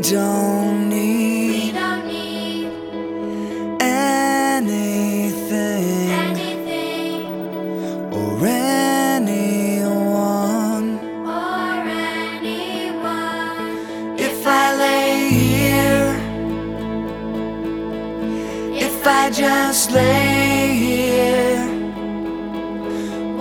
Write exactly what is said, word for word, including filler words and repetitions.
don't We need don't need anything anything or anyone. or anyone. If I lay here, if I just lay